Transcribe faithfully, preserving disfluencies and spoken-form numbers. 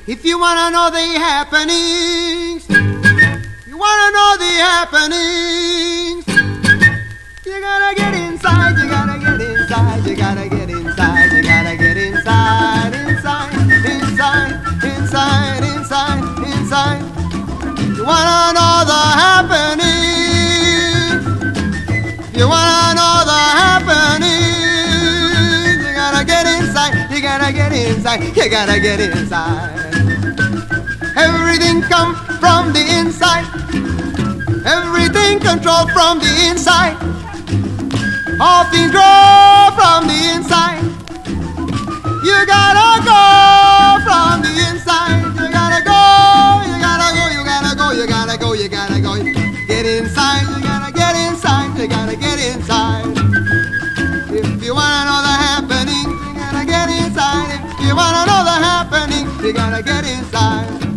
If you wanna know the happenings, you wanna know the happenings, you gotta get inside, you gotta get inside, you gotta get inside, you gotta get inside, inside, inside, inside, inside, inside. You wanna know the happenings, you wanna know the happenings, you gotta get inside, you gotta get inside, you gotta get inside. Everything come from the inside, everything controlled from the inside, all things grow from the inside. You gotta go from the inside, you gotta go, you gotta go, you gotta go, you gotta go, you gotta go. Get inside, you gotta get inside, you gotta get inside. If you wanna know the happening, you gotta get inside. If you wanna know the happening, you gotta get inside.